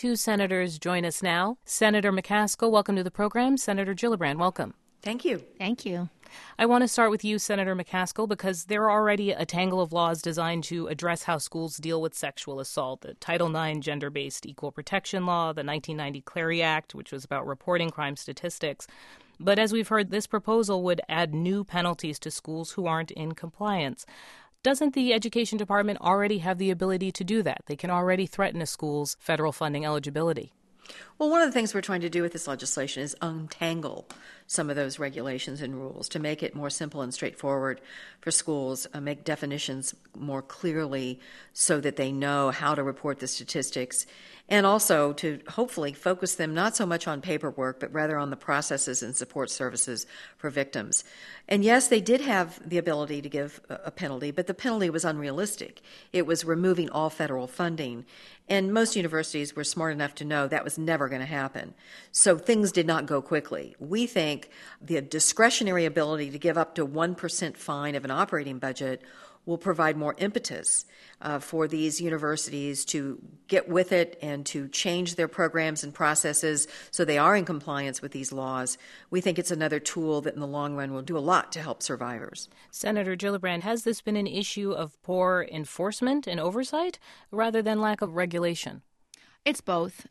Two senators join us now. Senator McCaskill, welcome to the program. Senator Gillibrand, welcome. Thank you. Thank you. I want to start with you, Senator McCaskill, because there are already a tangle of laws designed to address how schools deal with sexual assault. The Title IX gender-based equal protection law, the 1990 Clery Act, which was about reporting crime statistics. But as we've heard, this proposal would add new penalties to schools who aren't in compliance. Doesn't the Education Department already have the ability to do that? They can already threaten a school's federal funding eligibility. Well, one of the things we're trying to do with this legislation is untangle some of those regulations and rules to make it more simple and straightforward for schools, make definitions more clearly so that they know how to report the statistics, and also to hopefully focus them not so much on paperwork, but rather on the processes and support services for victims. And yes, they did have the ability to give a penalty, but the penalty was unrealistic. It was removing all federal funding. And most universities were smart enough to know that was never going to happen. So things did not go quickly. We think the discretionary ability to give up to 1% fine of an operating budget will provide more impetus for these universities to get with it and to change their programs and processes so they are in compliance with these laws. We think it's another tool that in the long run will do a lot to help survivors. Senator Gillibrand, has this been an issue of poor enforcement and oversight rather than lack of regulation? It's both.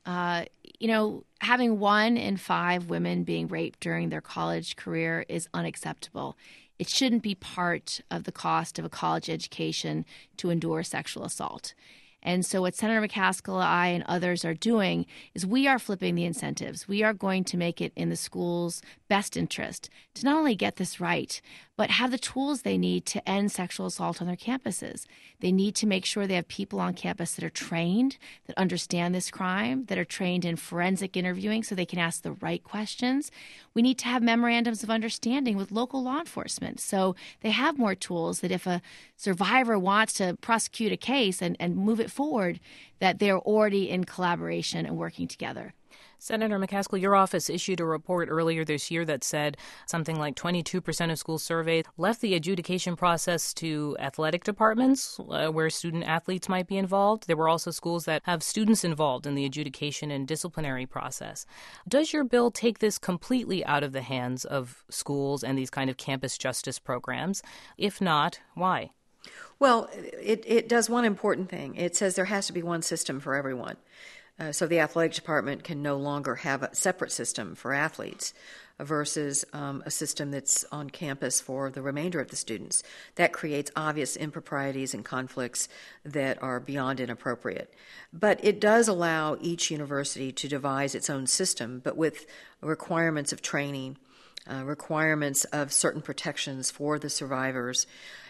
Having 1 in 5 women being raped during their college career is unacceptable. It shouldn't be part of the cost of a college education to endure sexual assault. And so what Senator McCaskill, I, and others are doing is we are flipping the incentives. We are going to make it in the school's best interest to not only get this right, but have the tools they need to end sexual assault on their campuses. They need to make sure they have people on campus that are trained, that understand this crime, that are trained in forensic interviewing so they can ask the right questions. We need to have memorandums of understanding with local law enforcement so they have more tools that if a survivor wants to prosecute a case and move it forward, that they're already in collaboration and working together. Senator McCaskill, your office issued a report earlier this year that said something like 22% of schools surveyed left the adjudication process to athletic departments where student athletes might be involved. There were also schools that have students involved in the adjudication and disciplinary process. Does your bill take this completely out of the hands of schools and these kind of campus justice programs? If not, why? Well, it does one important thing. It says there has to be one system for everyone. So the athletic department can no longer have a separate system for athletes versus a system that's on campus for the remainder of the students. That creates obvious improprieties and conflicts that are beyond inappropriate. But it does allow each university to devise its own system, but with requirements of training, requirements of certain protections for the survivors,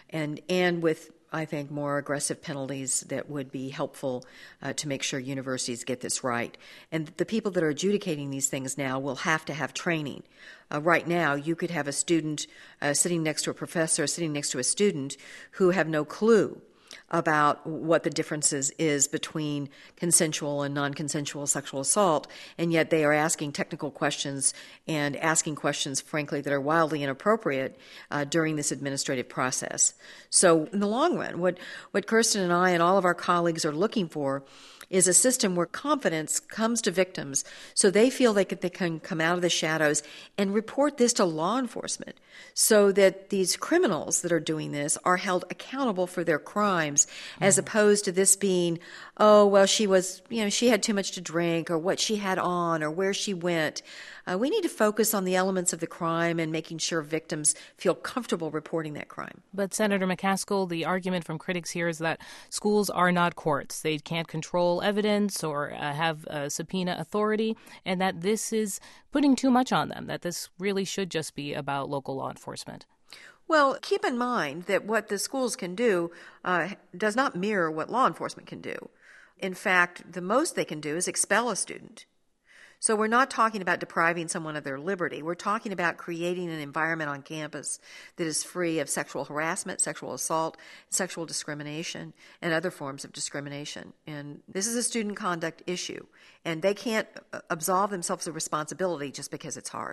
and with, I think, more aggressive penalties that would be helpful to make sure universities get this right. And the people that are adjudicating these things now will have to have training. Right now, you could have a student sitting next to a professor, sitting next to a student who have no clue about what the differences is between consensual and non-consensual sexual assault, and yet they are asking technical questions and asking questions, frankly, that are wildly inappropriate during this administrative process. So in the long run, what Kirsten and I and all of our colleagues are looking for is a system where confidence comes to victims so they feel they can come out of the shadows and report this to law enforcement so that these criminals that are doing this are held accountable for their crimes as opposed to this being, oh, well, she had too much to drink or what she had on or where she went. We need to focus on the elements of the crime and making sure victims feel comfortable reporting that crime. But Senator McCaskill, the argument from critics here is that schools are not courts. They can't control evidence or have subpoena authority, and that this is putting too much on them, that this really should just be about local law enforcement. Well, keep in mind that what the schools can do does not mirror what law enforcement can do. In fact, the most they can do is expel a student. So we're not talking about depriving someone of their liberty. We're talking about creating an environment on campus that is free of sexual harassment, sexual assault, sexual discrimination, and other forms of discrimination. And this is a student conduct issue, and they can't absolve themselves of responsibility just because it's hard.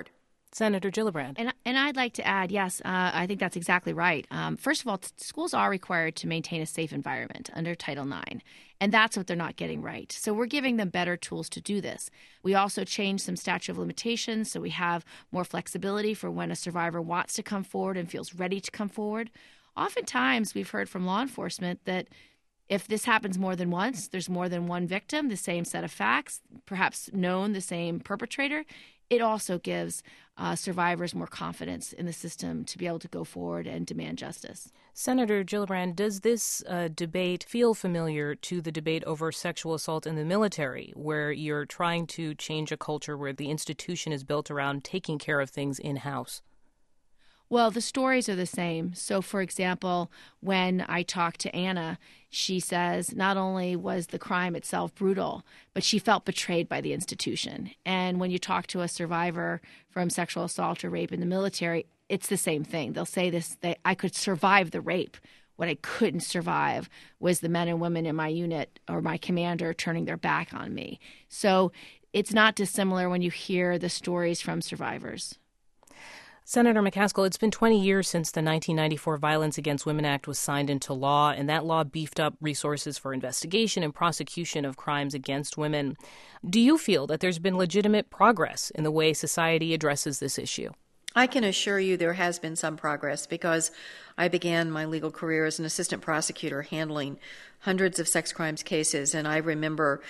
Senator Gillibrand. And I'd like to add, yes, I think that's exactly right. First of all, schools are required to maintain a safe environment under Title IX, and that's what they're not getting right. So we're giving them better tools to do this. We also changed some statute of limitations, so we have more flexibility for when a survivor wants to come forward and feels ready to come forward. Oftentimes, we've heard from law enforcement that if this happens more than once, there's more than one victim, the same set of facts, perhaps known the same perpetrator, it also gives survivors more confidence in the system to be able to go forward and demand justice. Senator Gillibrand, does this debate feel familiar to the debate over sexual assault in the military, where you're trying to change a culture where the institution is built around taking care of things in-house? Well, the stories are the same. So, for example, when I talked to Anna, she says not only was the crime itself brutal, but she felt betrayed by the institution. And when you talk to a survivor from sexual assault or rape in the military, it's the same thing. They'll say this, I could survive the rape. What I couldn't survive was the men and women in my unit or my commander turning their back on me. So it's not dissimilar when you hear the stories from survivors. Senator McCaskill, it's been 20 years since the 1994 Violence Against Women Act was signed into law, and that law beefed up resources for investigation and prosecution of crimes against women. Do you feel that there's been legitimate progress in the way society addresses this issue? I can assure you there has been some progress because I began my legal career as an assistant prosecutor handling hundreds of sex crimes cases, and I remember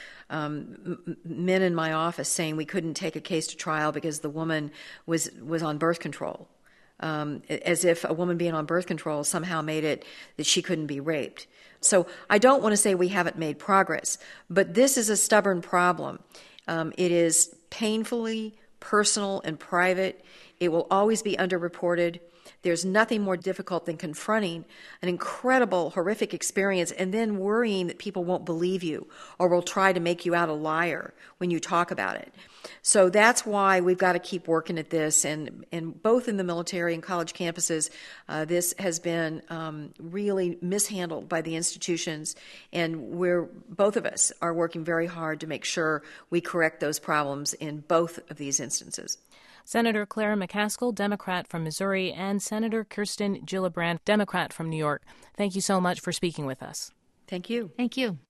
men in my office saying we couldn't take a case to trial because the woman was on birth control, as if a woman being on birth control somehow made it that she couldn't be raped. So I don't want to say we haven't made progress, but this is a stubborn problem. It is painfully personal and private. It will always be underreported. There's nothing more difficult than confronting an incredible, horrific experience and then worrying that people won't believe you or will try to make you out a liar when you talk about it. So that's why we've got to keep working at this. And both in the military and college campuses, this has been really mishandled by the institutions. And both of us are working very hard to make sure we correct those problems in both of these instances. Senator Clara McCaskill, Democrat from Missouri, and Senator Kirsten Gillibrand, Democrat from New York. Thank you so much for speaking with us. Thank you. Thank you.